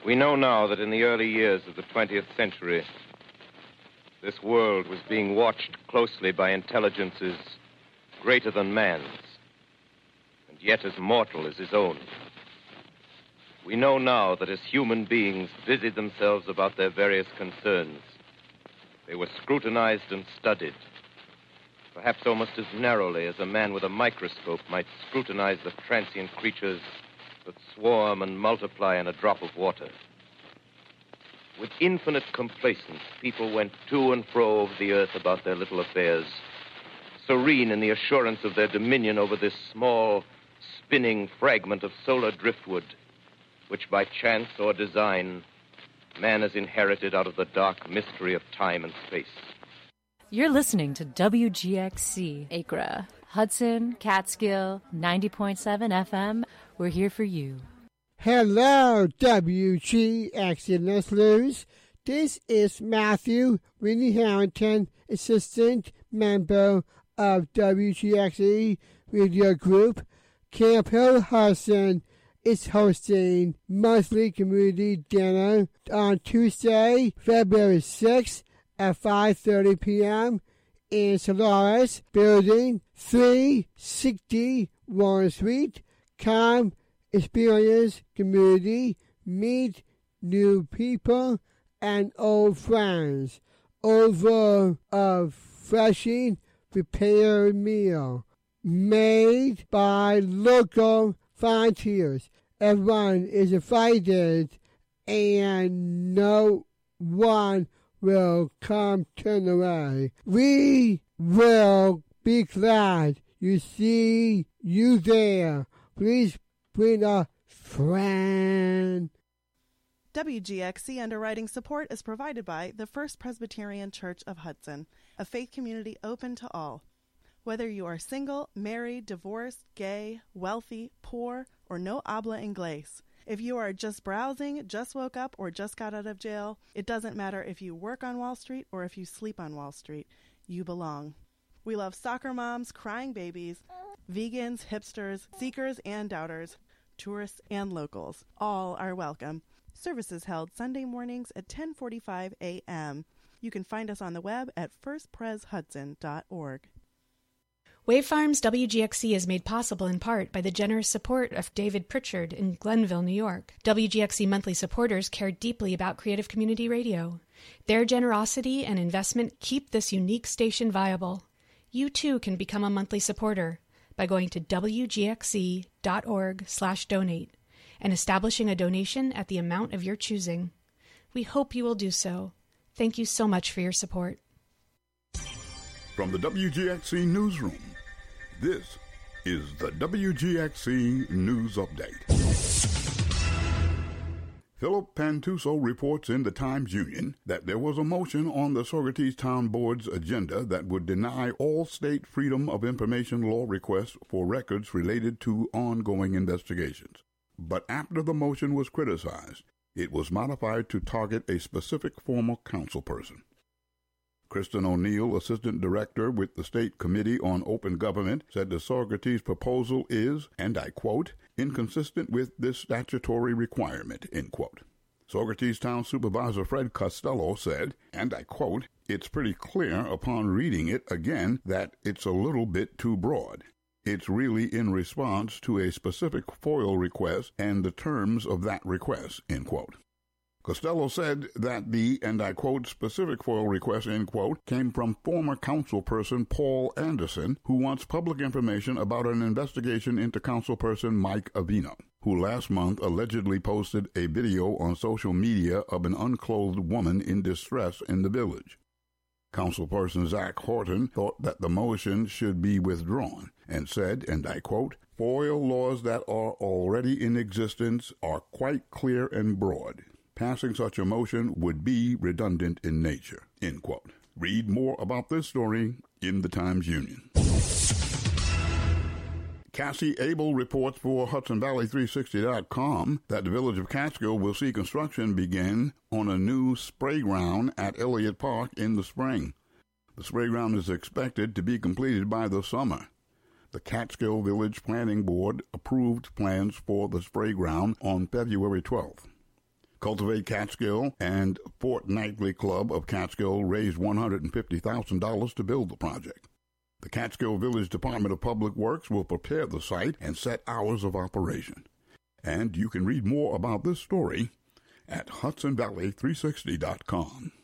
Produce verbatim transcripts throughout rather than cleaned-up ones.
We know now that in the early years of the twentieth century, this world was being watched closely by intelligences greater than man's, and yet as mortal as his own. We know now that as human beings busied themselves about their various concerns, they were scrutinized and studied, perhaps almost as narrowly as a man with a microscope might scrutinize the transient creatures that swarm and multiply in a drop of water. With infinite complacence, people went to and fro over the earth about their little affairs, serene in the assurance of their dominion over this small, spinning fragment of solar driftwood, which by chance or design, man has inherited out of the dark mystery of time and space. You're listening to W G X C, Acra, Hudson, Catskill, ninety point seven F M. We're here for you. Hello, W G X C listeners. This is Matthew Winnie Harrington, assistant member of W G X C Radio Group. Camp Hill Hudson is hosting monthly community dinner on Tuesday, February sixth at five thirty p.m. in Solaris, Building three sixty Warren Street. Come, experience community, meet new people and old friends over a freshly prepared meal made by local volunteers. Everyone is invited and no one will come turn away. We will be glad you see you there. Please bring a friend. W G X C underwriting support is provided by the First Presbyterian Church of Hudson, a faith community open to all. Whether you are single, married, divorced, gay, wealthy, poor, or no habla inglés, if you are just browsing, just woke up, or just got out of jail, it doesn't matter if you work on Wall Street or if you sleep on Wall Street. You belong. We love soccer moms, crying babies, vegans, hipsters, seekers and doubters, tourists and locals. All are welcome. Services held Sunday mornings at ten forty-five a.m. You can find us on the web at first pres hudson dot org. Wave Farms W G X C is made possible in part by the generous support of David Pritchard in Glenville, New York. W G X C monthly supporters care deeply about creative community radio. Their generosity and investment keep this unique station viable. You too can become a monthly supporter by going to w g x c dot org slash donate and establishing a donation at the amount of your choosing. We hope you will do so. Thank you so much for your support. From the W G X C Newsroom, this is the W G X C News Update. Philip Pantuso reports in the Times-Union that there was a motion on the Saugerties Town Board's agenda that would deny all state Freedom of Information law requests for records related to ongoing investigations. But after the motion was criticized, it was modified to target a specific former councilperson. Kristen O'Neill, Assistant Director with the State Committee on Open Government, said the Saugerties proposal is, and I quote, inconsistent with this statutory requirement, end quote. Saugerties Town Supervisor Fred Costello said, and I quote, it's pretty clear upon reading it again that it's a little bit too broad. It's really in response to a specific FOIL request and the terms of that request, end quote. Costello said that the, and I quote, specific FOIL request, end quote, came from former councilperson Paul Anderson, who wants public information about an investigation into councilperson Mike Avino, who last month allegedly posted a video on social media of an unclothed woman in distress in the village. Councilperson Zach Horton thought that the motion should be withdrawn and said, and I quote, FOIL laws that are already in existence are quite clear and broad. Passing such a motion would be redundant in nature, end quote. Read more about this story in the Times-Union. Cassie Abel reports for Hudson Valley three sixty dot com that the village of Catskill will see construction begin on a new spray ground at Elliott Park in the spring. The spray ground is expected to be completed by the summer. The Catskill Village Planning Board approved plans for the spray ground on February twelfth. Cultivate Catskill and Fortnightly Club of Catskill raised one hundred fifty thousand dollars to build the project. The Catskill Village Department of Public Works will prepare the site and set hours of operation. And you can read more about this story at Hudson Valley three sixty dot com.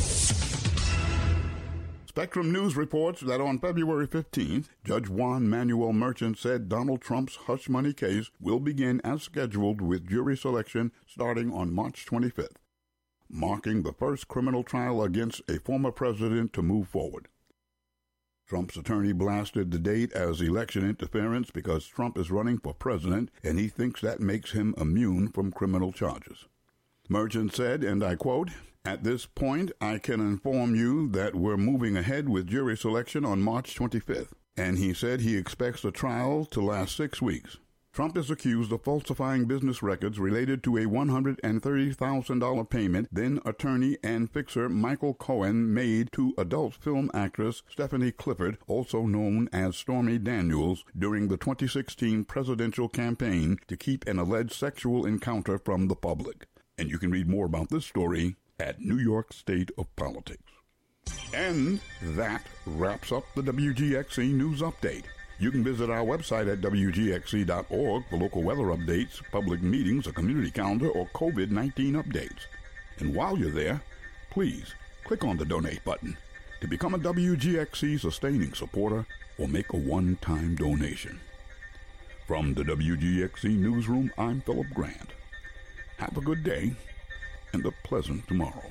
Spectrum News reports that on February fifteenth, Judge Juan Manuel Merchant said Donald Trump's hush money case will begin as scheduled with jury selection starting on March twenty-fifth, marking the first criminal trial against a former president to move forward. Trump's attorney blasted the date as election interference because Trump is running for president and he thinks that makes him immune from criminal charges. Merchant said, and I quote, "At this point, I can inform you that we're moving ahead with jury selection on March twenty-fifth, and he said he expects the trial to last six weeks. Trump is accused of falsifying business records related to a one hundred thirty thousand dollars payment then attorney and fixer Michael Cohen made to adult film actress Stephanie Clifford, also known as Stormy Daniels, during the twenty sixteen presidential campaign to keep an alleged sexual encounter from the public." And you can read more about this story at New York State of Politics. And that wraps up the W G X C News Update. You can visit our website at W G X C dot org for local weather updates, public meetings, a community calendar, or COVID nineteen updates. And while you're there, please click on the donate button to become a W G X C sustaining supporter or make a one-time donation. From the W G X C Newsroom, I'm Philip Grant. Have a good day and a pleasant tomorrow.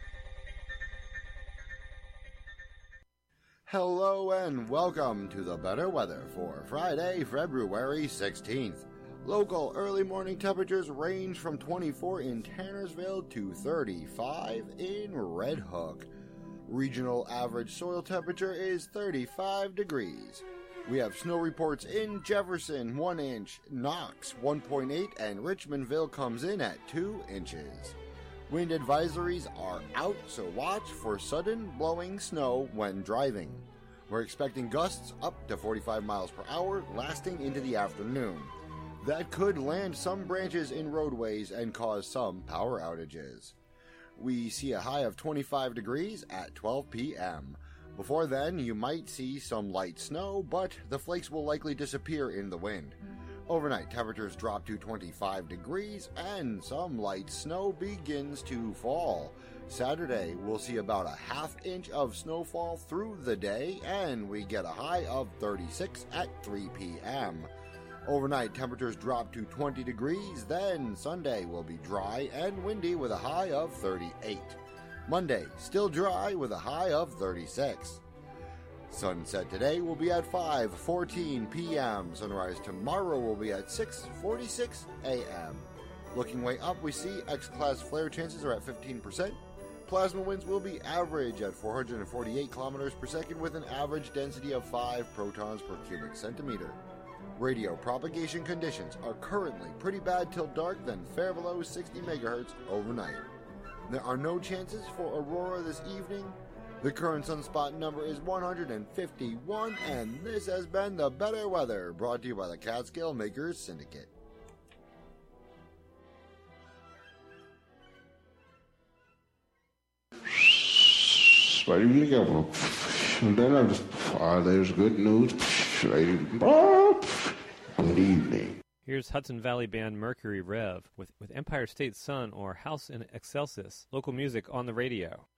Hello and welcome to the better weather for Friday, February sixteenth. Local early morning temperatures range from twenty-four in Tannersville to thirty-five in Red Hook. Regional average soil temperature is thirty-five degrees. We have snow reports in Jefferson, one inch, Knox, one point eight, and Richmondville comes in at two inches. Wind advisories are out, so watch for sudden blowing snow when driving. We're expecting gusts up to forty-five miles per hour, lasting into the afternoon. That could land some branches in roadways and cause some power outages. We see a high of twenty-five degrees at twelve p.m. Before then, you might see some light snow, but the flakes will likely disappear in the wind. Overnight, temperatures drop to twenty-five degrees, and some light snow begins to fall. Saturday, we'll see about a half inch of snowfall through the day, and we get a high of thirty-six at three p.m. Overnight, temperatures drop to twenty degrees, then Sunday will be dry and windy with a high of thirty-eight. Monday, still dry with a high of thirty-six. Sunset today will be at five fourteen p.m. Sunrise tomorrow will be at six forty-six a.m. Looking way up, we see X-class flare chances are at fifteen percent. Plasma winds will be average at four hundred forty-eight kilometers per second with an average density of five protons per cubic centimeter. Radio propagation conditions are currently pretty bad till dark, then fair below sixty megahertz overnight. There are no chances for aurora this evening. The current sunspot number is one hundred fifty-one, and this has been the Better Weather, brought to you by the Catskill Makers Syndicate. And then I just, oh, there's good news. Good evening. Here's Hudson Valley band Mercury Rev with, with Empire State Sun or House in Excelsis, local music on the radio.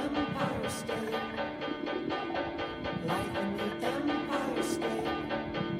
Life in the Empire State.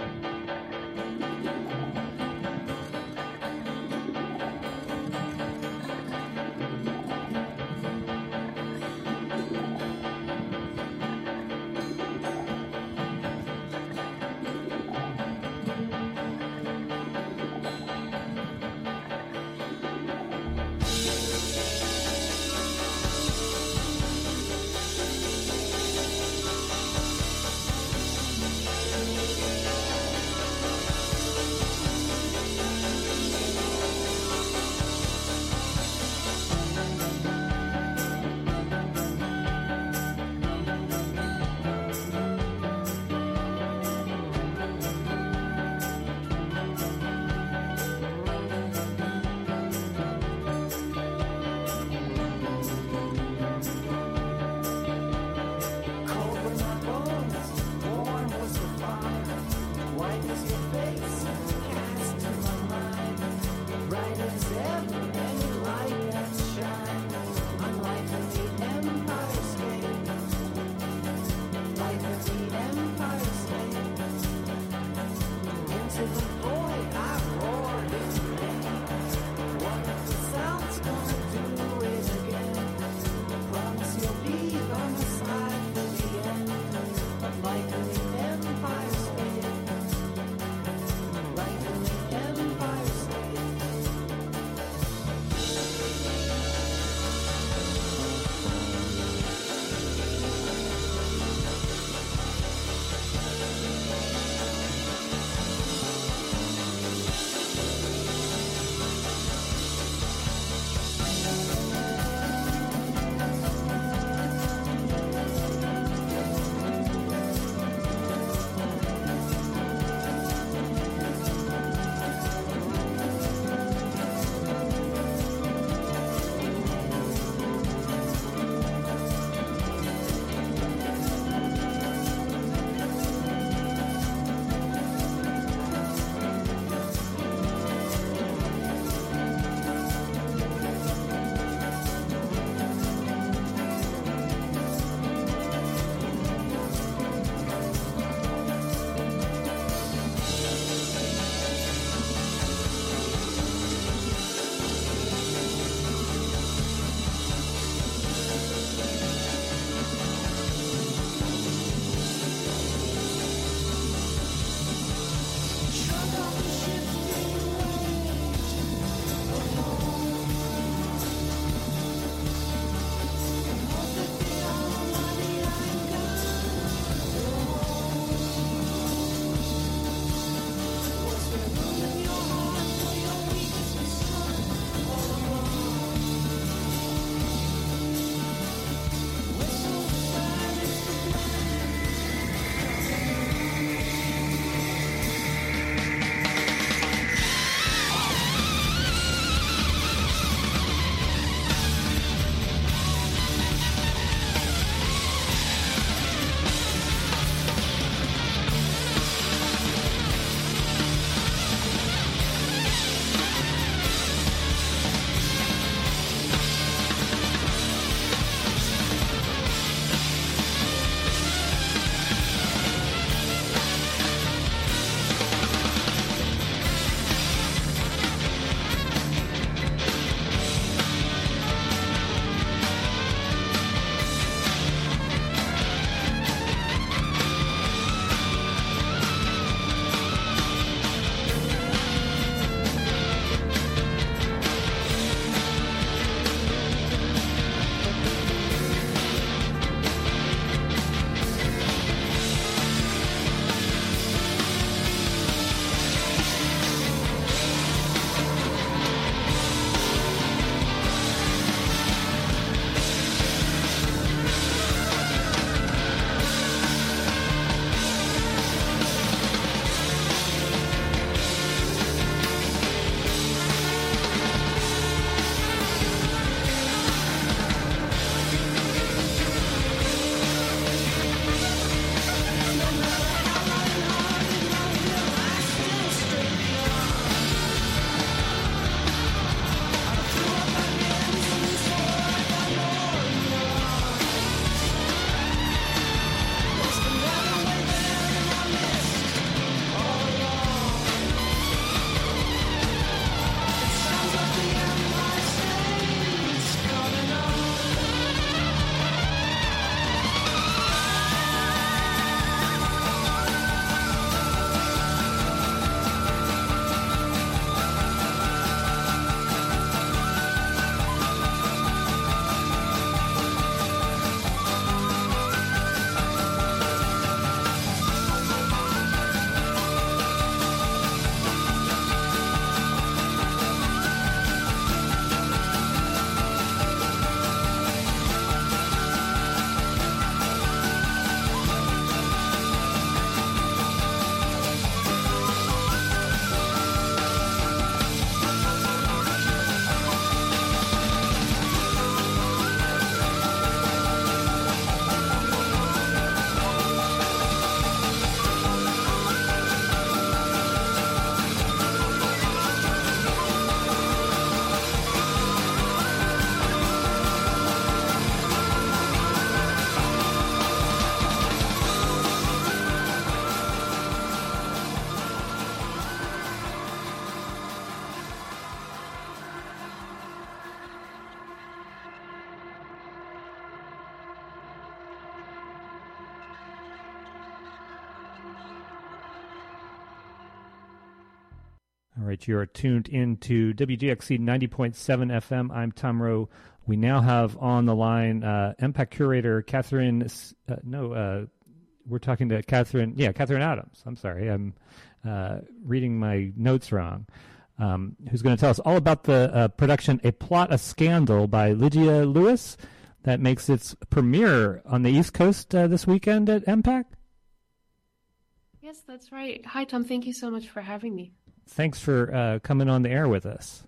All right, you are tuned into W G X C ninety point seven F M. I'm Tom Rowe. We now have on the line uh, M PAC curator Catherine. Uh, no, uh, we're talking to Catherine. Yeah, Catherine Adams. I'm sorry, I'm uh, reading my notes wrong. Um, who's going to tell us all about the uh, production "A Plot, a Scandal" by Lydia Lewis that makes its premiere on the East Coast uh, this weekend at M PAC? Yes, that's right. Hi, Tom. Thank you so much for having me. Thanks for uh, coming on the air with us.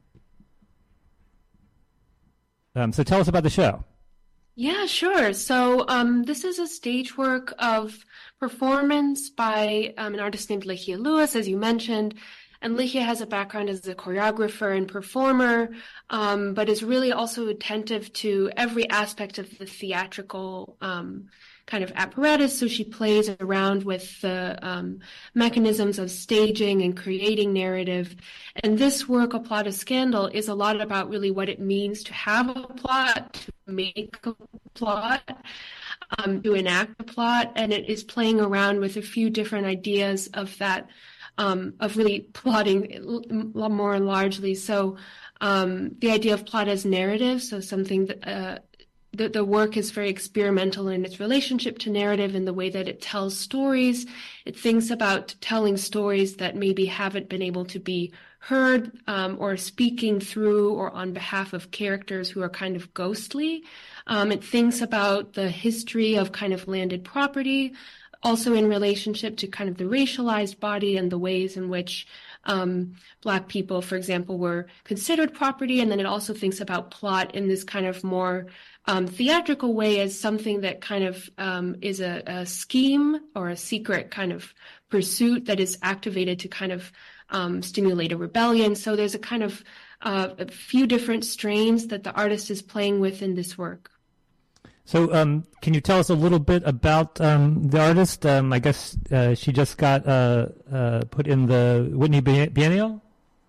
Um, so tell us about the show. Yeah, sure. So um, this is a stage work of performance by um, an artist named Lydia Lewis, as you mentioned. And Lydia has a background as a choreographer and performer, um, but is really also attentive to every aspect of the theatrical um, kind of apparatus. So she plays around with the um, mechanisms of staging and creating narrative. And this work, A Plot, a Scandal, is a lot about really what it means to have a plot, to make a plot, um, to enact a plot. And it is playing around with a few different ideas of that, um, of really plotting more largely. So um, the idea of plot as narrative, so something that uh, The, the work is very experimental in its relationship to narrative in the way that it tells stories. It thinks about telling stories that maybe haven't been able to be heard um, or speaking through or on behalf of characters who are kind of ghostly. Um, it thinks about the history of kind of landed property, also in relationship to kind of the racialized body and the ways in which um, Black people, for example, were considered property. And then it also thinks about plot in this kind of more Um, theatrical way as something that kind of um, is a, a scheme or a secret kind of pursuit that is activated to kind of um, stimulate a rebellion. So there's a kind of uh, a few different strains that the artist is playing with in this work. So um, can you tell us a little bit about um, the artist? Um, I guess uh, she just got uh, uh, put in the Whitney Biennial?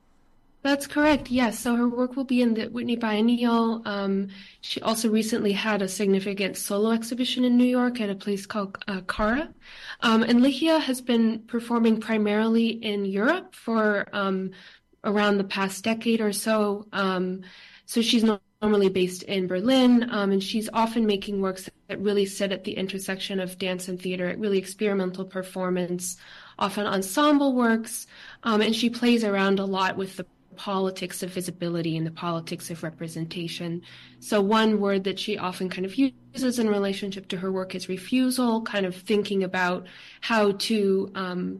That's correct, yes. So her work will be in the Whitney Biennial. Um, she also recently had a significant solo exhibition in New York at a place called uh, Cara. Um, and Lydia has been performing primarily in Europe for um, around the past decade or so. Um, so she's normally based in Berlin, um, and she's often making works that really sit at the intersection of dance and theater, really experimental performance, often ensemble works. Um, and she plays around a lot with the politics of visibility and the politics of representation. So one word that she often kind of uses in relationship to her work is refusal, kind of thinking about how to um,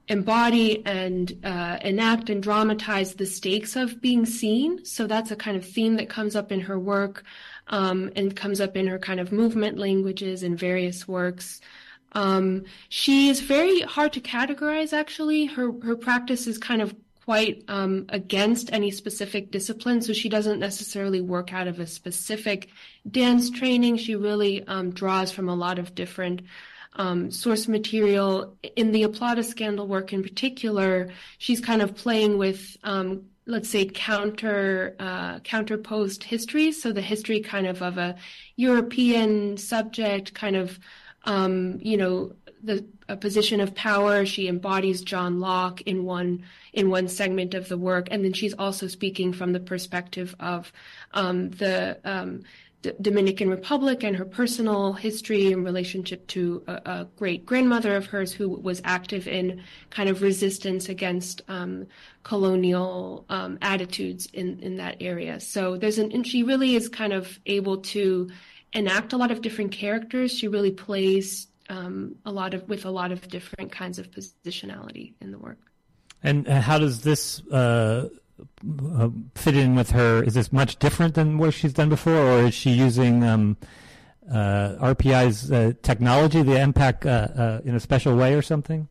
embody and uh, enact and dramatize the stakes of being seen. So that's a kind of theme that comes up in her work um, and comes up in her kind of movement languages in various works. Um, she is very hard to categorize, actually. Her, her practice is kind of quite um, against any specific discipline, so she doesn't necessarily work out of a specific dance training. She really um, draws from a lot of different um, source material. In the A Plot, a Scandal work in particular, she's kind of playing with, um, let's say, counter uh, counterposed histories, so the history kind of of a European subject, kind of, um, you know, the a position of power. She embodies John Locke in one in one segment of the work, and then she's also speaking from the perspective of um, the um, D- Dominican Republic and her personal history in relationship to a, a great grandmother of hers who was active in kind of resistance against um, colonial um, attitudes in, in that area. So there's an, and she really is kind of able to enact a lot of different characters. She really plays um, a lot of with a lot of different kinds of positionality in the work. And how does this uh, uh, fit in with her? Is this much different than what she's done before, or is she using um, uh, R P I's uh, technology, the M PAC, uh, uh, in a special way or something?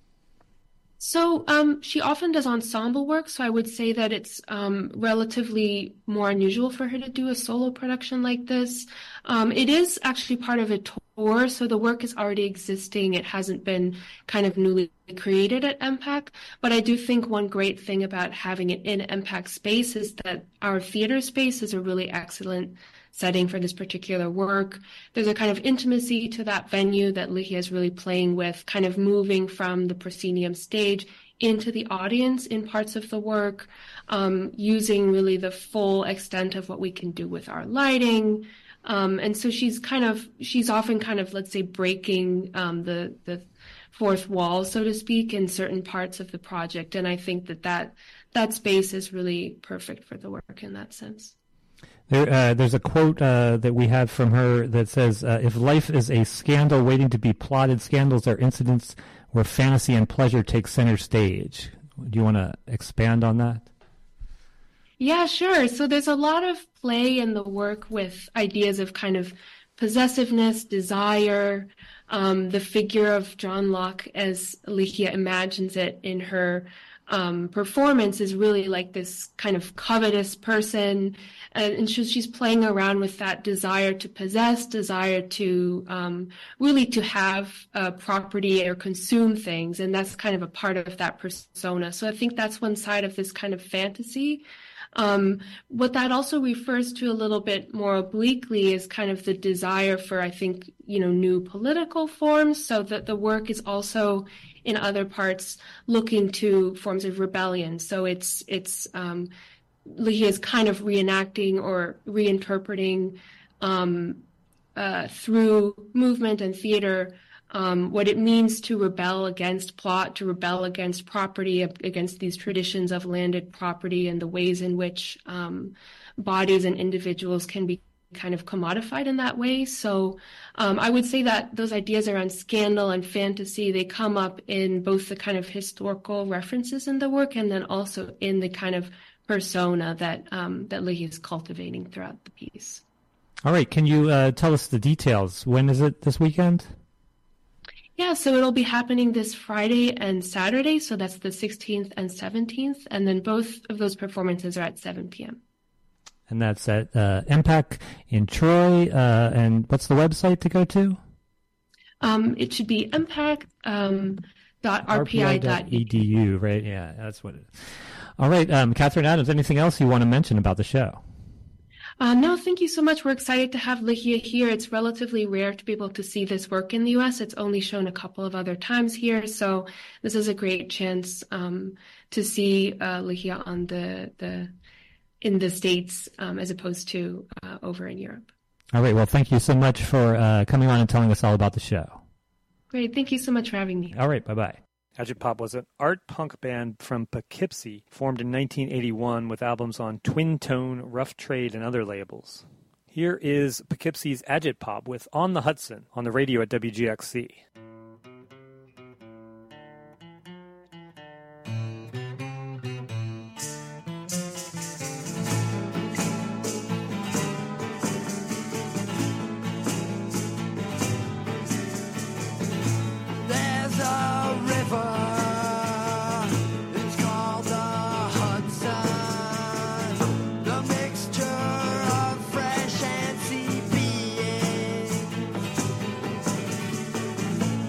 So um, she often does ensemble work, so I would say that it's um, relatively more unusual for her to do a solo production like this. Um, it is actually part of a tour, so the work is already existing. It hasn't been kind of newly created at M PAC, but I do think one great thing about having it in M PAC space is that our theater space is a really excellent setting for this particular work. There's a kind of intimacy to that venue that Lydia is really playing with, kind of moving from the proscenium stage into the audience in parts of the work, um, using really the full extent of what we can do with our lighting. Um, and so she's kind of, she's often kind of, let's say, breaking um, the, the fourth wall, so to speak, in certain parts of the project. And I think that that, that space is really perfect for the work in that sense. There, uh, there's a quote uh, that we have from her that says, uh, if life is a scandal waiting to be plotted, scandals are incidents where fantasy and pleasure take center stage. Do you want to expand on that? Yeah, sure. So there's a lot of play in the work with ideas of kind of possessiveness, desire, um, the figure of John Locke as Ligia imagines it in her um, performance is really like this kind of covetous person. And, and she, she's playing around with that desire to possess, desire to um, really to have uh, property or consume things. And that's kind of a part of that persona. So I think that's one side of this kind of fantasy. Um, what that also refers to a little bit more obliquely is kind of the desire for, I think, you know, new political forms, so that the work is also in other parts looking to forms of rebellion. So it's, it's, um, Ligia is kind of reenacting or reinterpreting, um, uh, through movement and theater, Um, what it means to rebel against plot, to rebel against property, against these traditions of landed property, and the ways in which um, bodies and individuals can be kind of commodified in that way. So um, I would say that those ideas around scandal and fantasy, they come up in both the kind of historical references in the work and then also in the kind of persona that um, that Ligia is cultivating throughout the piece. All right. Can you uh, tell us the details? When is it this weekend? Yeah, so it'll be happening this Friday and Saturday, so that's the sixteenth and seventeenth, and then both of those performances are at seven p.m. And that's at uh, M PAC in Troy, uh, and what's the website to go to? Um, it should be m pac dot r p i dot e d u, right? Yeah, that's what it is. All right, um, Catherine Adams, anything else you want to mention about the show? Uh, no, thank you so much. We're excited to have Ligia here. It's relatively rare to be able to see this work in the U S. It's only shown a couple of other times here, so this is a great chance um, to see uh, Ligia on the the in the States um, as opposed to uh, over in Europe. All right. Well, thank you so much for uh, coming on and telling us all about the show. Great. Thank you so much for having me. All right. Bye bye. Agitpop was an art punk band from Poughkeepsie, formed in nineteen eighty-one with albums on Twin Tone, Rough Trade, and other labels. Here is Poughkeepsie's Agitpop with On the Hudson on the radio at W G X C. Fresh and sea being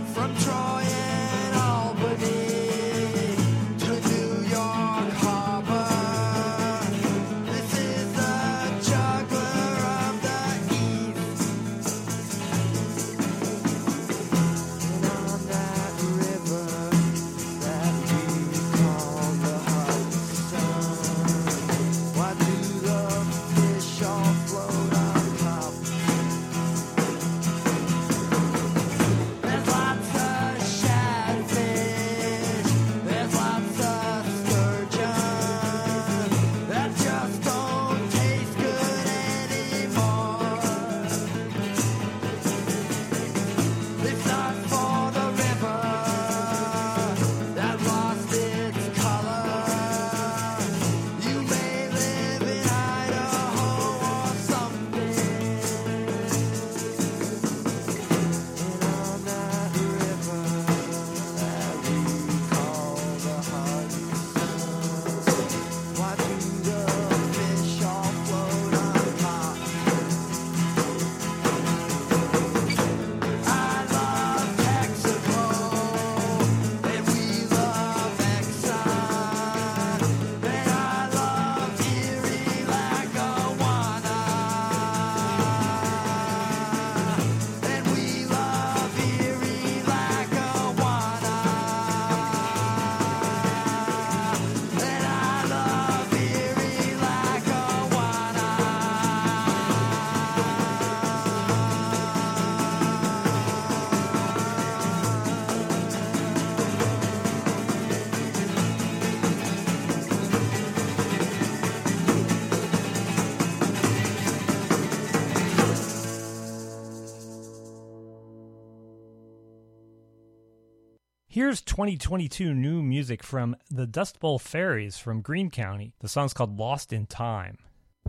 Here's twenty twenty-two new music from the Dust Bowl Fairies from Greene County. The song's called Lost in Time.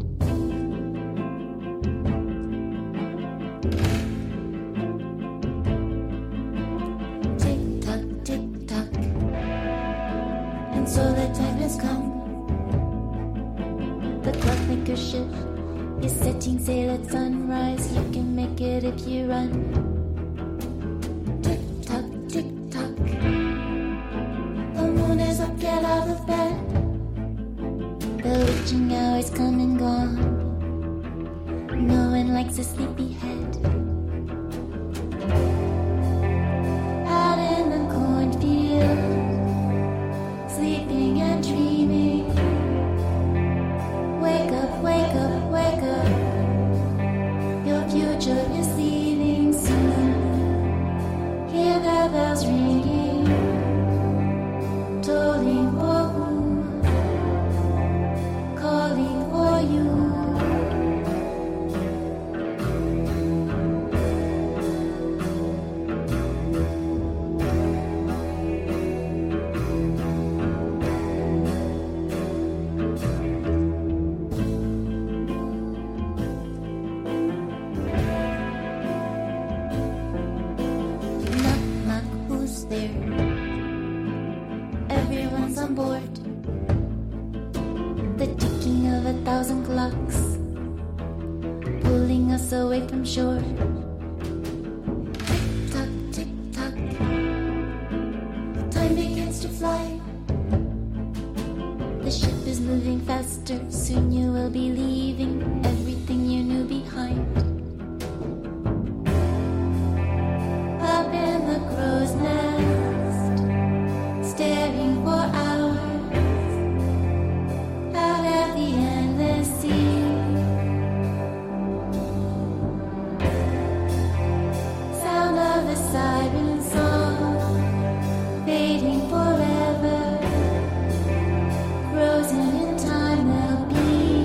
Tick-tock, tick-tock, and so the time has come. The clockmaker ship is setting sail at sunrise. You can make it if you run. Get out of bed. The witching hour's come and gone. No one likes a sleepy head. Out in the cornfield, sleeping and dreaming. Wake up, wake up, wake up. Your future is leaving soon. Hear the bells ringing. Tolling for who? Calling for you. Knock, knock, who's there? Everyone's on board. The ticking of a thousand clocks, pulling us away from shore. Tick-tock, tick-tock, time begins to fly. The ship is moving faster, soon you will be leaving everything you knew behind. Up in the crow's nest, staring for hours out at the endless sea. Sound of the siren song, fading forever. Frozen in time they'll be.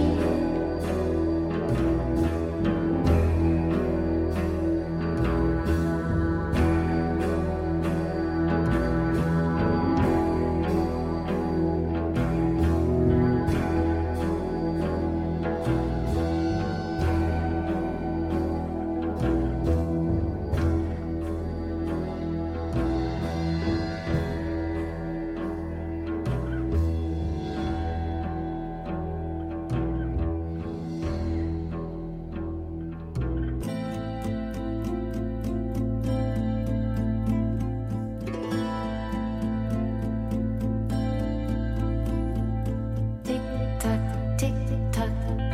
Tick-tock, tick-tock,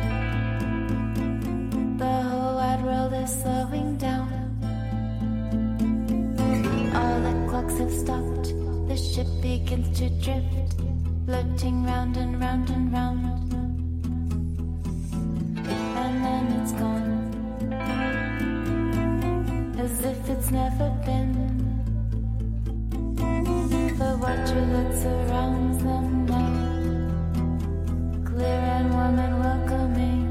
the whole wide world is slowing down. All the clocks have stopped, the ship begins to drift, floating round and round and round. And then it's gone, as if it's never been. The water that surrounds them now, clear and warm and welcoming.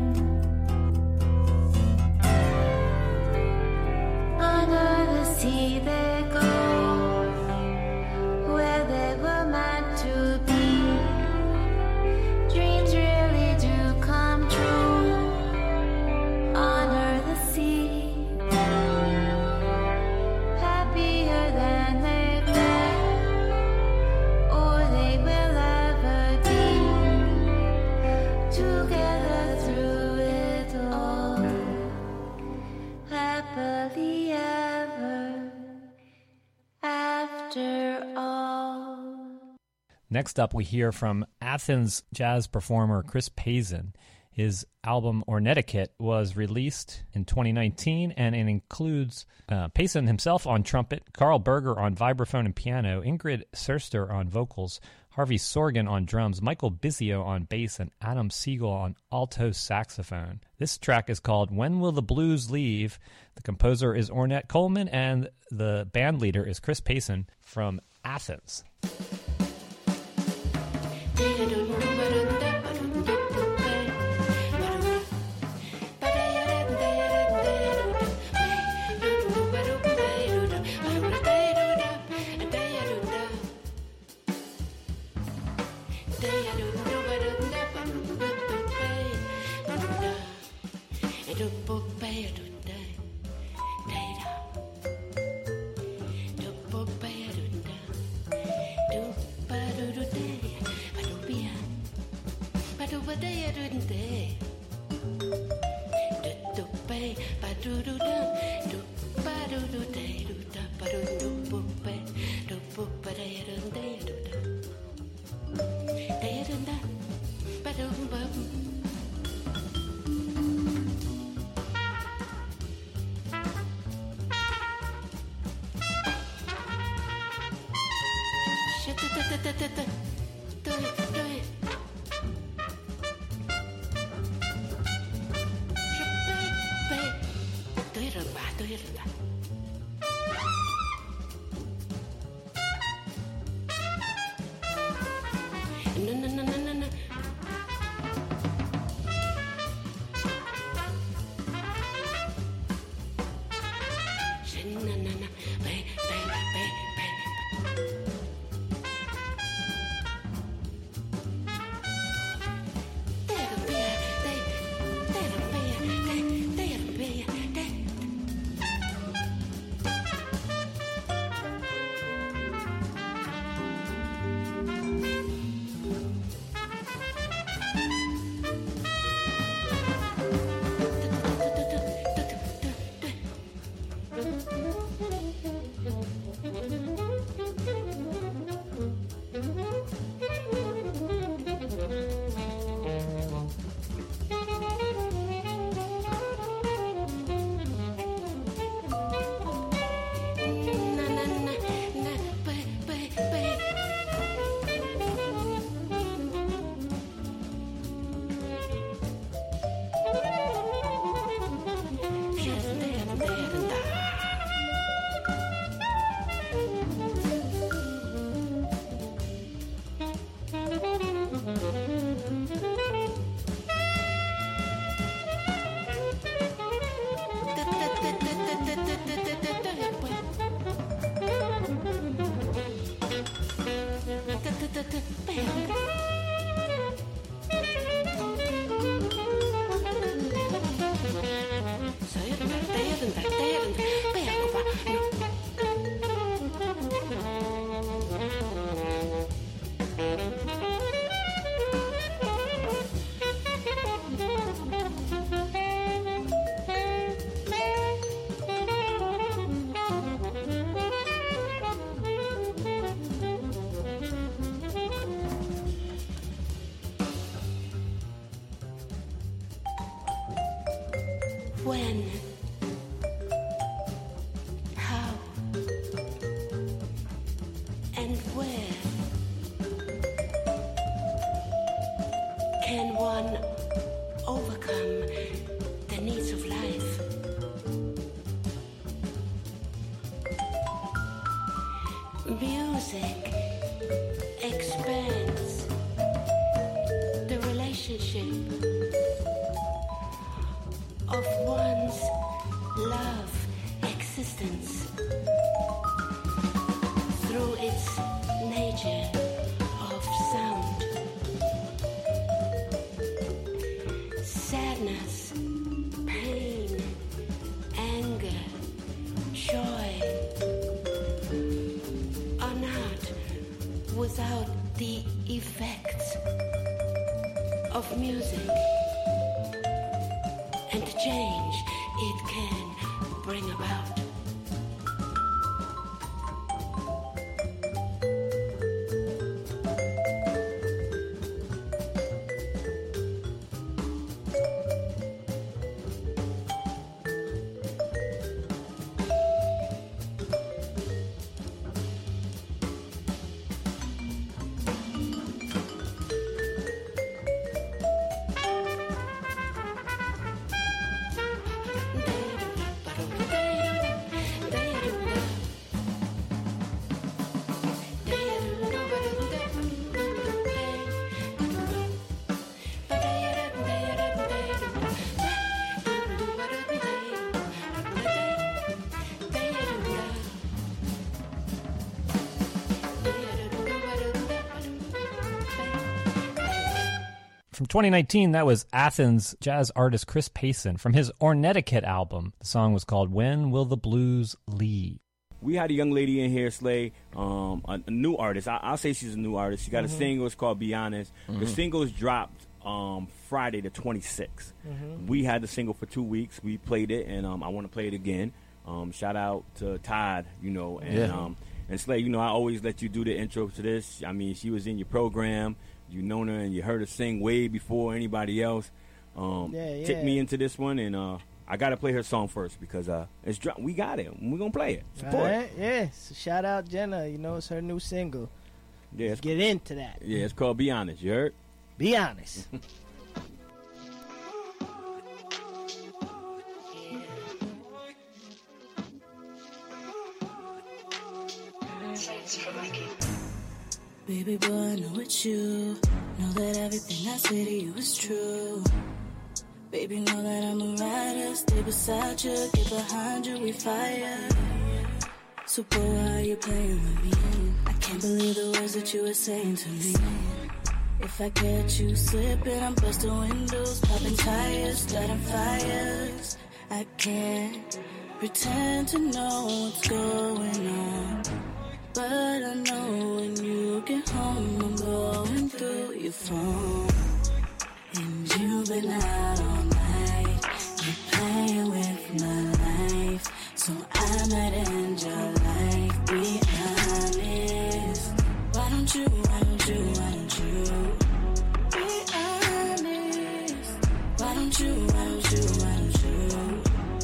Under the sea they go, where they were meant to be. Dreams really do come true. Under the sea, happier than they've been, or they will ever be. Together through it all, happily ever after all. Next up, we hear from Athens jazz performer Chris Payson. His album Ornetiquette was released in twenty nineteen, and it includes uh, Payson himself on trumpet, Carl Berger on vibraphone and piano, Ingrid Serster on vocals, Harvey Sorgen on drums, Michael Bisio on bass, and Adam Siegel on alto saxophone. This track is called When Will the Blues Leave? The composer is Ornette Coleman, and the band leader is Chris Payson from Athens. When? How? And where? Can one overcome the needs of life? Music expands the relationship of one's love existence through its nature of sound. Sadness, pain, anger, joy are not without the effects of music and the change it can bring about. From twenty nineteen, that was Athens jazz artist Chris Payson from his Ornetiquette album. The song was called When Will the Blues Leave? We had a young lady in here, Slay, um, a, a new artist. I, I'll say she's a new artist. She got mm-hmm. a single. It's called Be Honest. Mm-hmm. The single's dropped um, Friday the twenty-sixth. Mm-hmm. We had the single for two weeks. We played it, and um, I want to play it again. Um, shout out to Todd, you know, and yeah. um, and Slay, you know, I always let you do the intro to this. I mean, she was in your program. You known her and you heard her sing way before anybody else. Um, yeah, yeah. Took me into this one, and uh, I got to play her song first because uh, it's dro- we got it. We're going to play it. Support right. it. Yeah, so shout out Jenna. You know, it's her new single. Yeah, Let's get into that. Yeah, it's called Be Honest, you heard? Be honest. Baby boy, I know it's you. Know that everything I say to you is true. Baby, know that I'm a rider. Stay beside you, get behind you, we fire. So boy, why are you playing with me? I can't believe the words that you were saying to me. If I catch you slipping, I'm busting windows, popping tires, starting fires. I can't pretend to know what's going on, but I know when you get home, I'm going through your phone. And you've been out all night, you're playing with my life, so I might end your life. Be honest. Why don't you, why don't you, why don't you be honest? Why don't you, why don't you, why don't you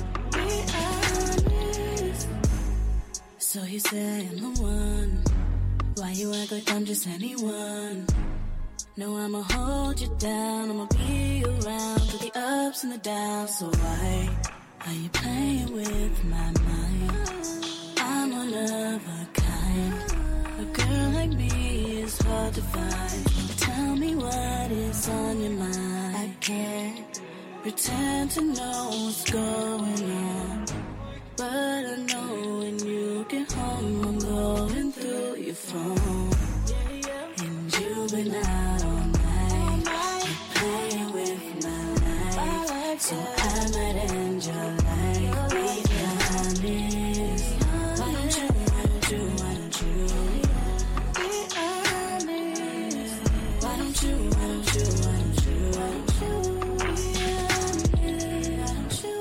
be honest? So you say I'm the one. Why you act like I'm just anyone? No, I'ma hold you down, I'ma be around through the ups and the downs. So why are you playing with my mind? I'm one of a kind. A girl like me is hard to find. So tell me what is on your mind. I can't pretend to know what's going on, but I know when you get home, I'm going through your phone. And you've been out all night, you're playing with my life, so I might end your life. Be honest. Why don't you, why don't you, why don't you be honest? Why don't you, why don't you, why don't you, why don't you be honest? Why don't you?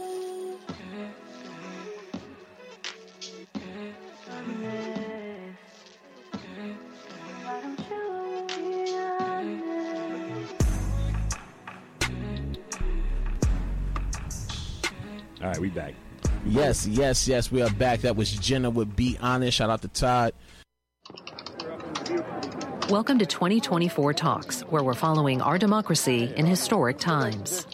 All right, we back. Yes, yes, yes, we are back. That was Jenna with Be Honest. Shout out to Todd. Welcome to twenty twenty-four Talks, where we're following our democracy in historic times.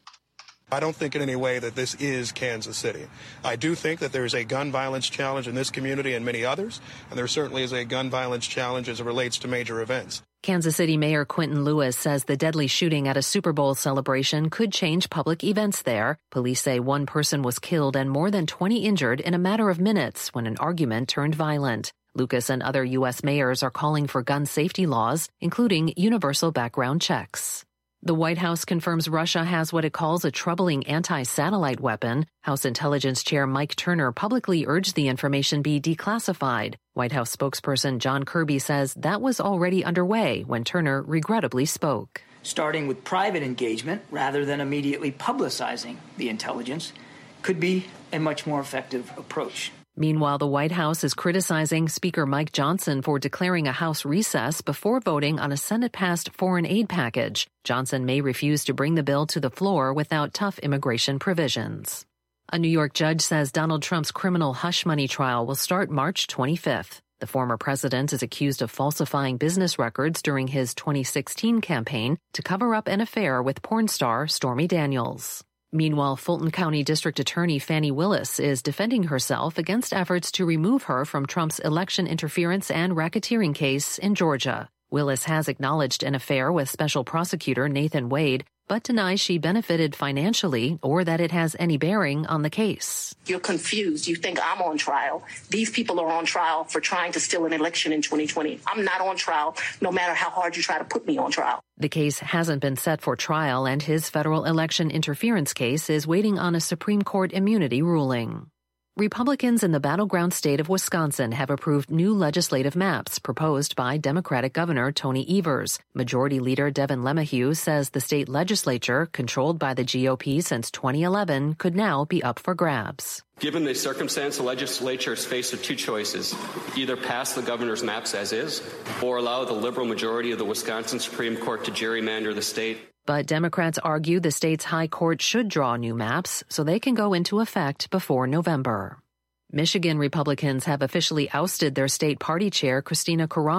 I don't think in any way that this is Kansas City. I do think that there is a gun violence challenge in this community and many others, and there certainly is a gun violence challenge as it relates to major events. Kansas City Mayor Quentin Lewis says the deadly shooting at a Super Bowl celebration could change public events there. Police say one person was killed and more than twenty injured in a matter of minutes when an argument turned violent. Lucas and other U S mayors are calling for gun safety laws, including universal background checks. The White House confirms Russia has what it calls a troubling anti-satellite weapon. House Intelligence Chair Mike Turner publicly urged the information be declassified. White House spokesperson John Kirby says that was already underway when Turner regrettably spoke. Starting with private engagement rather than immediately publicizing the intelligence could be a much more effective approach. Meanwhile, the White House is criticizing Speaker Mike Johnson for declaring a House recess before voting on a Senate-passed foreign aid package. Johnson may refuse to bring the bill to the floor without tough immigration provisions. A New York judge says Donald Trump's criminal hush money trial will start March twenty-fifth. The former president is accused of falsifying business records during his twenty sixteen campaign to cover up an affair with porn star Stormy Daniels. Meanwhile, Fulton County District Attorney Fannie Willis is defending herself against efforts to remove her from Trump's election interference and racketeering case in Georgia. Willis has acknowledged an affair with Special Prosecutor Nathan Wade, but denies she benefited financially or that it has any bearing on the case. You're confused. You think I'm on trial. These people are on trial for trying to steal an election in twenty twenty. I'm not on trial, no matter how hard you try to put me on trial. The case hasn't been set for trial, and his federal election interference case is waiting on a Supreme Court immunity ruling. Republicans in the battleground state of Wisconsin have approved new legislative maps proposed by Democratic Governor Tony Evers. Majority Leader Devin LeMahieu says the state legislature, controlled by the G O P since twenty eleven, could now be up for grabs. Given the circumstance, the legislature is faced with two choices: either pass the governor's maps as is, or allow the liberal majority of the Wisconsin Supreme Court to gerrymander the state. But Democrats argue the state's high court should draw new maps so they can go into effect before November. Michigan Republicans have officially ousted their state party chair, Christina Caramo.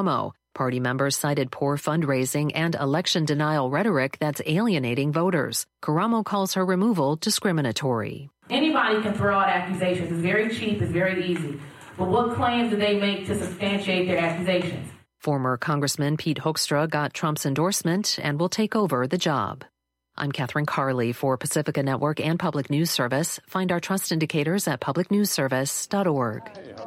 Party members cited poor fundraising and election denial rhetoric that's alienating voters. Karamo calls her removal discriminatory. Anybody can throw out accusations. It's very cheap. It's very easy. But what claims do they make to substantiate their accusations? Former Congressman Pete Hoekstra got Trump's endorsement and will take over the job. I'm Catherine Carley for Pacifica Network and Public News Service. Find our trust indicators at public news service dot org.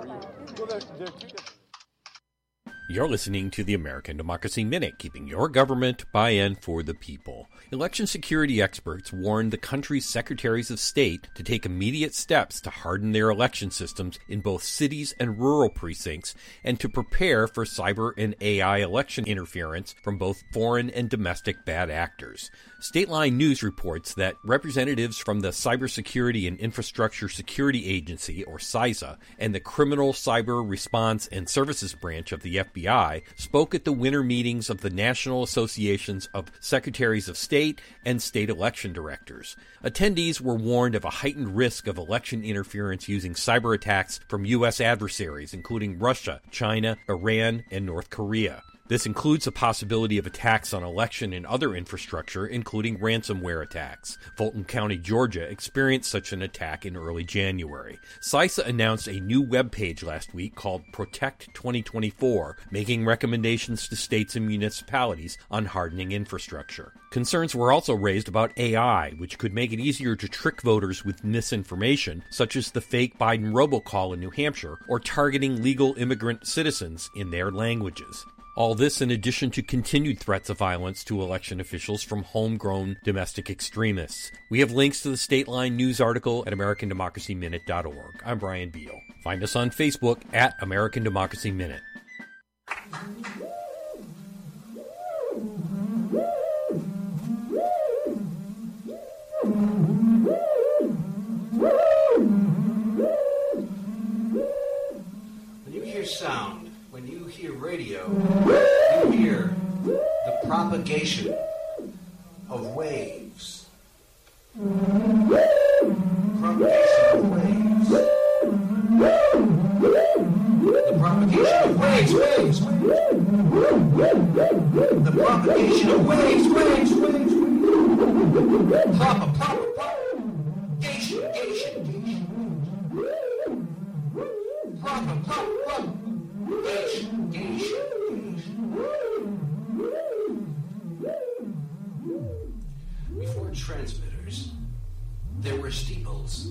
You're listening to the American Democracy Minute, keeping your government by and for the people. Election security experts warned the country's secretaries of state to take immediate steps to harden their election systems in both cities and rural precincts and to prepare for cyber and A I election interference from both foreign and domestic bad actors. Stateline News reports that representatives from the Cybersecurity and Infrastructure Security Agency, or CISA, and the Criminal Cyber Response and Services Branch of the F B I spoke at the winter meetings of the National Associations of Secretaries of State and State Election Directors. Attendees were warned of a heightened risk of election interference using cyber attacks from U S adversaries, including Russia, China, Iran, and North Korea. This includes the possibility of attacks on election and other infrastructure, including ransomware attacks. Fulton County, Georgia, experienced such an attack in early January. CISA announced a new webpage last week called Protect twenty twenty-four, making recommendations to states and municipalities on hardening infrastructure. Concerns were also raised about A I, which could make it easier to trick voters with misinformation, such as the fake Biden robocall in New Hampshire, or targeting legal immigrant citizens in their languages. All this in addition to continued threats of violence to election officials from homegrown domestic extremists. We have links to the Stateline News article at american democracy minute dot org. I'm Brian Beal. Find us on Facebook at American Democracy Minute. When you hear sound, when you hear radio, you hear the propagation of waves. Propagation of waves. The propagation of waves, waves, waves. The propagation of waves, waves, waves. Proper, proper, propagation, gation, gation. Proper, proper, proper. Before transmitters, there were steeples.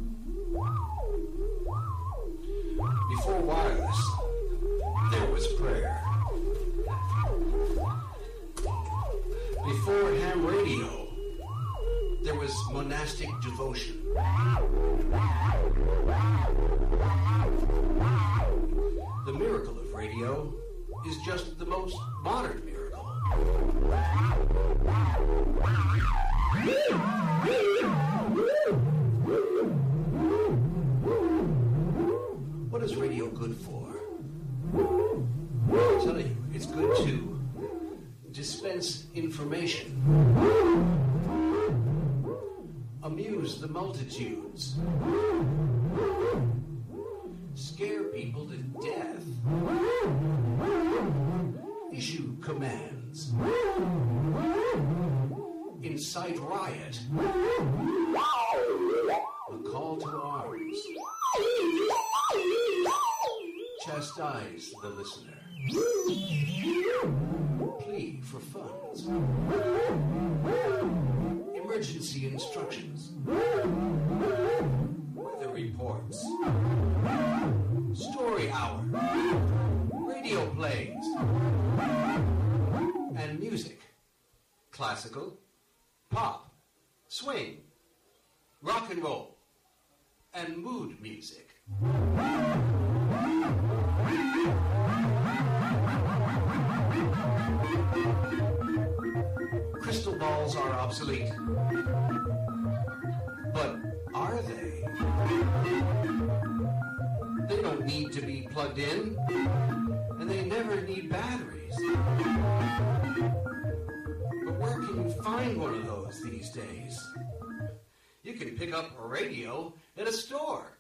Before wireless, there was prayer. Before ham radio, there was monastic devotion. The miracle of radio is just the most modern miracle. What is radio good for? I'll tell you, it's good to dispense information, amuse the multitudes, scare people to death, issue commands, incite riot, a call to arms, chastise the listener, plea for funds, emergency instructions, weather reports, story hour, radio plays, and music. Classical, pop, swing, rock and roll, and mood music. Crystal balls are obsolete. But are they? They don't need to be plugged in, and they never need batteries. But where can you find one of those these days? You can pick up a radio at a store.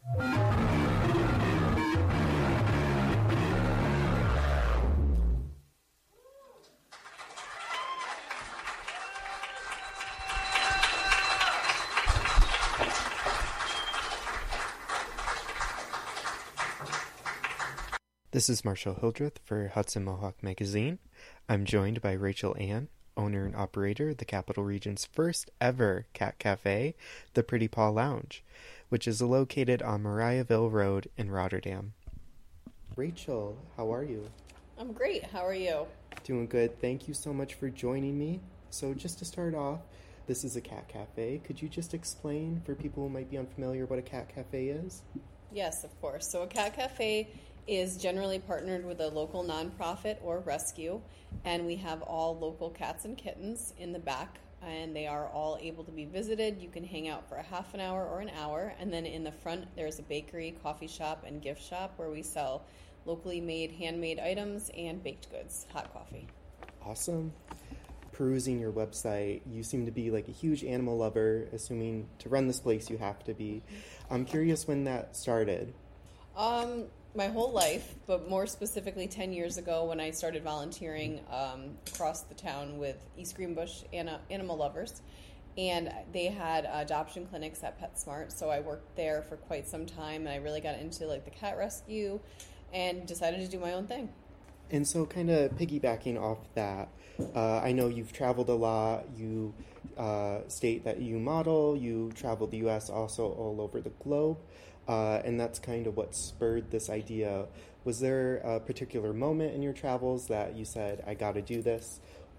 This is Marshall Hildreth for Hudson Mohawk Magazine. I'm joined by Rachel Ann, owner and operator of the Capital Region's first ever cat cafe, the Pretty Paw Lounge, which is located on Mariahville Road in Rotterdam. Rachel, how are you? I'm great. How are you? Doing good. Thank you so much for joining me. So just to start off, this is a cat cafe. Could you just explain for people who might be unfamiliar what a cat cafe is? Yes, of course. So a cat cafe is generally partnered with a local nonprofit or rescue, and we have all local cats and kittens in the back, and they are all able to be visited. You can hang out for a half an hour or an hour, and then in the front there's a bakery, coffee shop, and gift shop where we sell locally made handmade items and baked goods, hot coffee. Awesome. Perusing your website, you seem to be like a huge animal lover, assuming to run this place you have to be. I'm curious when that started. Um, my whole life, but more specifically ten years ago when I started volunteering um, across the town with East Greenbush Ana- Animal Lovers. And they had adoption clinics at PetSmart, so I worked there for quite some time, and I really got into like the cat rescue and decided to do my own thing. And so kind of piggybacking off that, uh, I know you've traveled a lot. You uh, state that you model. You traveled the U S, also all over the globe. Uh, and that's kind of what spurred this idea. Was there a particular moment in your travels that you said, I got to do this?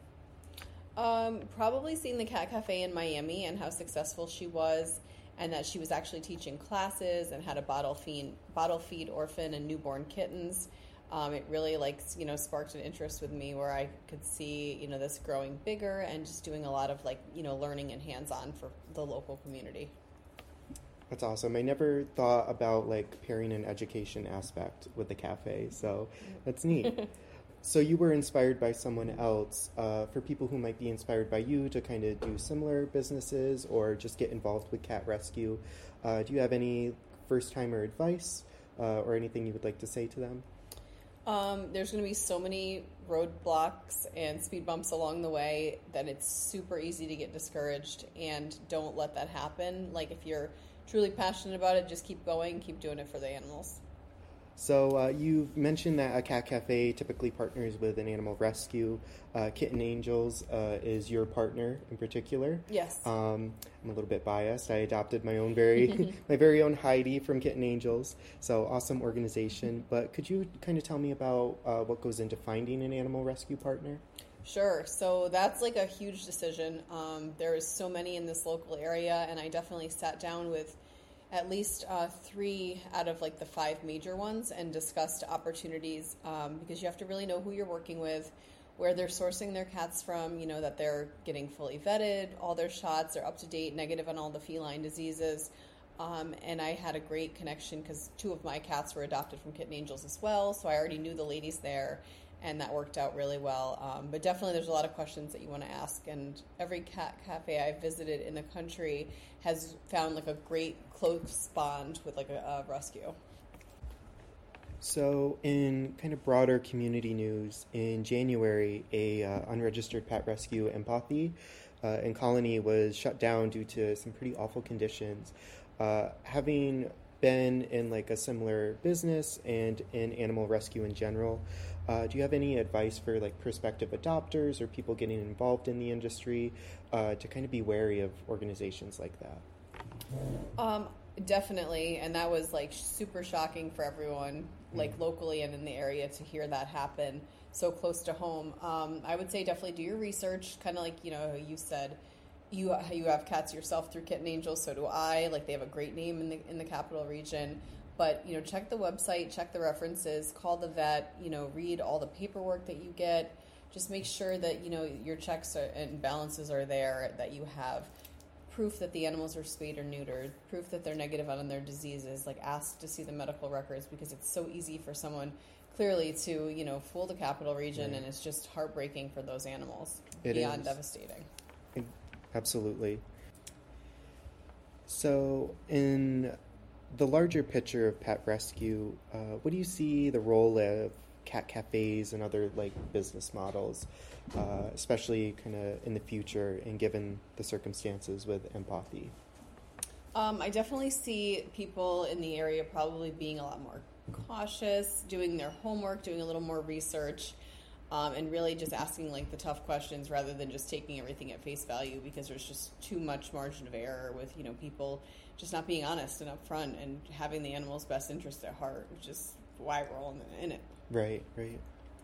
Um, probably seeing the Cat Cafe in Miami and how successful she was, and that she was actually teaching classes and had a bottle feed, bottle feed orphan and newborn kittens. Um, it really, like, you know, sparked an interest with me where I could see, you know, this growing bigger and just doing a lot of, like, you know, learning and hands-on for the local community. That's awesome. I never thought about, like, pairing an education aspect with the cafe, so that's neat. So you were inspired by someone else. Uh, for people who might be inspired by you to kind of do similar businesses or just get involved with cat rescue, uh, do you have any first-timer advice uh, or anything you would like to say to them? Um, there's going to be so many roadblocks and speed bumps along the way that it's super easy to get discouraged, and don't let that happen. Like, if you're truly passionate about it, just keep going, keep doing it for the animals. So uh, you've mentioned that a cat cafe typically partners with an animal rescue. Uh, Kitten Angels uh, is your partner in particular. Yes. Um, I'm a little bit biased. I adopted my own very my very own Heidi from Kitten Angels. So awesome organization. But could you kind of tell me about uh, what goes into finding an animal rescue partner? Sure. So that's like a huge decision. Um, there is so many in this local area, and I definitely sat down with at least uh, three out of like the five major ones and discussed opportunities um, because you have to really know who you're working with, where they're sourcing their cats from, you know, that they're getting fully vetted, all their shots are up to date, negative on all the feline diseases. Um, and I had a great connection because two of my cats were adopted from Kitten Angels as well, so I already knew the ladies there, and that worked out really well. Um, but definitely there's a lot of questions that you want to ask, and every cat cafe I've visited in the country has found like a great close bond with like a, a rescue. So in kind of broader community news, in January, a uh, unregistered pet rescue, Empathy, uh, in Colony was shut down due to some pretty awful conditions. Uh, having been in like a similar business and in animal rescue in general, uh, do you have any advice for like prospective adopters or people getting involved in the industry uh, to kind of be wary of organizations like that? Um, definitely, and that was like super shocking for everyone, like locally and in the area, to hear that happen so close to home. Um, I would say definitely do your research, kind of like, you know, you said, you you have cats yourself through Kitten Angels, so do I. Like, they have a great name in the in the Capital Region. But, you know, check the website, check the references, call the vet, you know, read all the paperwork that you get. Just make sure that, you know, your checks are, and balances are there, that you have proof that the animals are spayed or neutered, proof that they're negative on their diseases. Like, ask to see the medical records, because it's so easy for someone clearly to, you know, fool the Capital Region, right. And it's just heartbreaking for those animals. It beyond is devastating. Absolutely. So in the larger picture of pet rescue, uh, what do you see the role of cat cafes and other like business models, uh, especially kind of in the future and given the circumstances with Empathy? Um, I definitely see people in the area probably being a lot more cautious, doing their homework, doing a little more research, um, and really just asking like the tough questions rather than just taking everything at face value, because there's just too much margin of error with, you know, people just not being honest and upfront and having the animal's best interest at heart, which is why we're all in it. Right, right.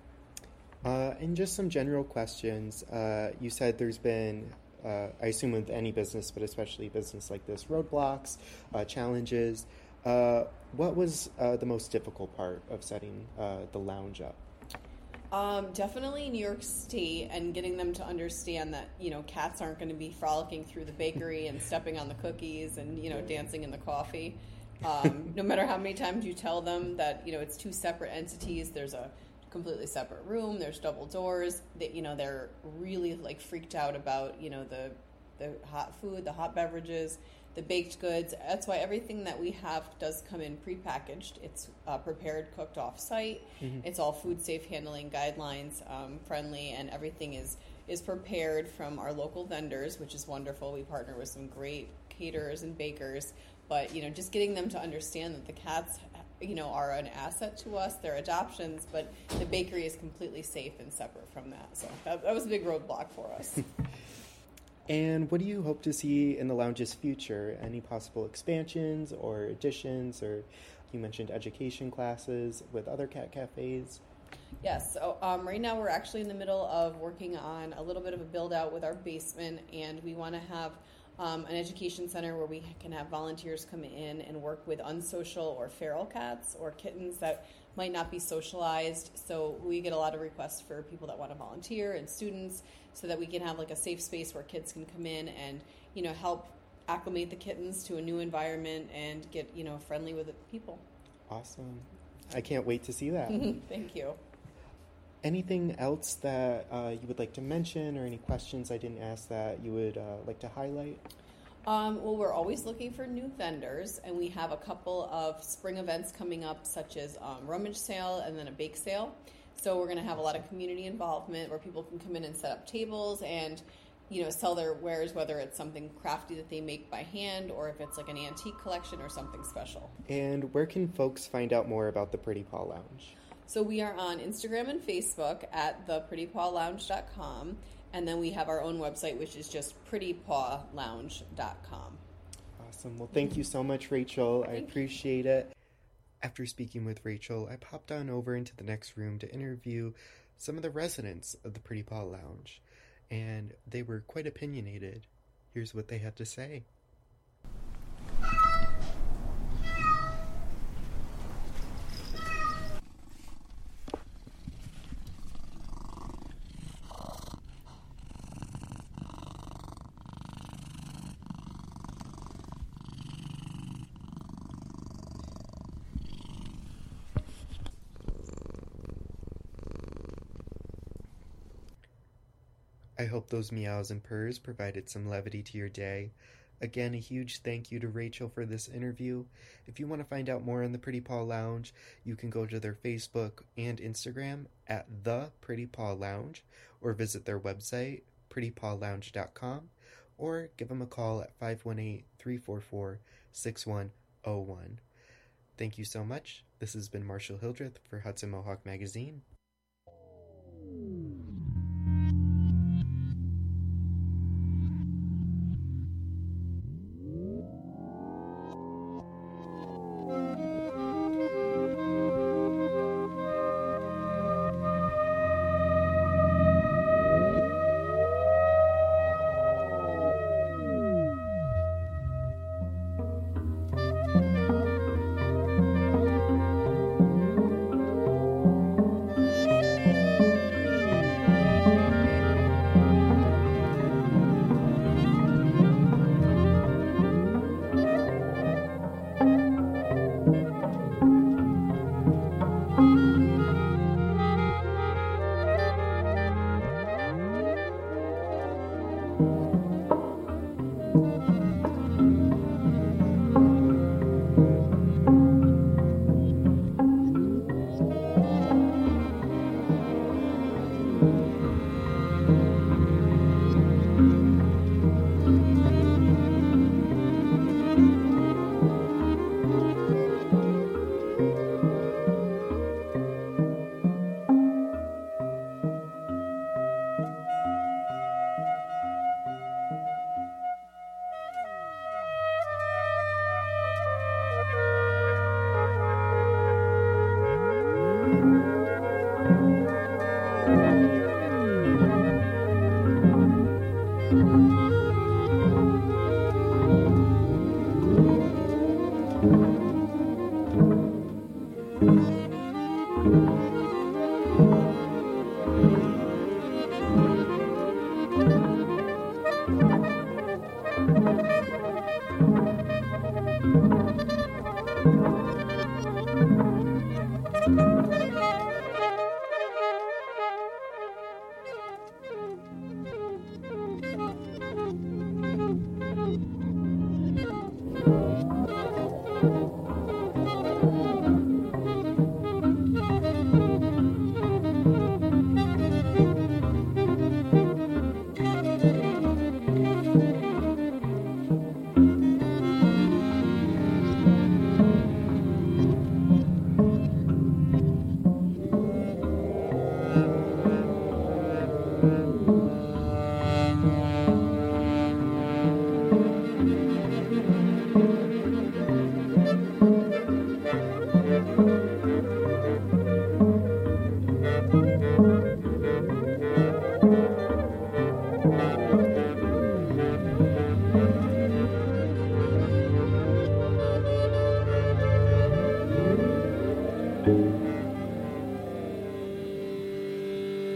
Uh, and just some general questions. Uh, you said there's been, uh, I assume with any business, but especially business like this, roadblocks, uh, challenges. Uh, what was uh, the most difficult part of setting uh, the lounge up? Um, definitely New York State, and getting them to understand that, you know, cats aren't going to be frolicking through the bakery and stepping on the cookies and, you know, dancing in the coffee. Um, no matter how many times you tell them that, you know, it's two separate entities, there's a completely separate room, there's double doors, that, you know, they're really like freaked out about, you know, the the hot food, the hot beverages, the baked goods. That's why everything that we have does come in prepackaged. It's uh, prepared, cooked off-site. Mhm. It's all food safe handling guidelines um, friendly, and everything is is prepared from our local vendors, which is wonderful. We partner with some great caterers and bakers, but, you know, just getting them to understand that the cats, you know, are an asset to us. They're adoptions, but the bakery is completely safe and separate from that. So that, that was a big roadblock for us. And what do you hope to see in the lounge's future? Any possible expansions or additions? Or you mentioned education classes with other cat cafes. Yes. So um, right now we're actually in the middle of working on a little bit of a build out with our basement, and we want to have um, an education center where we can have volunteers come in and work with unsocial or feral cats or kittens that might not be socialized. So we get a lot of requests for people that want to volunteer and students, so that we can have like a safe space where kids can come in and, you know, help acclimate the kittens to a new environment and get, you know, friendly with the people. Awesome. I can't wait to see that. Thank you. Anything else that uh, you would like to mention, or any questions I didn't ask that you would uh, like to highlight? Um, well, we're always looking for new vendors, and we have a couple of spring events coming up, such as um, rummage sale and then a bake sale. So we're going to have a lot of community involvement where people can come in and set up tables and, you know, sell their wares, whether it's something crafty that they make by hand or if it's like an antique collection or something special. And where can folks find out more about the Pretty Paw Lounge? So we are on Instagram and Facebook at the pretty paw lounge dot com, and then we have our own website, which is just pretty paw lounge dot com. Awesome. Well, thank you so much, Rachel. I appreciate it. After speaking with Rachel, I popped on over into the next room to interview some of the residents of the Pretty Paw Lounge, and they were quite opinionated. Here's what they had to say. I hope those meows and purrs provided some levity to your day. Again, a huge thank you to Rachel for this interview. If you want to find out more on the Pretty Paw Lounge, you can go to their Facebook and Instagram at The Pretty Paw Lounge, or visit their website, pretty paw lounge dot com, or give them a call at five one eight, three four four, six one zero one. Thank you so much. This has been Marshall Hildreth for Hudson Mohawk Magazine. Thank you.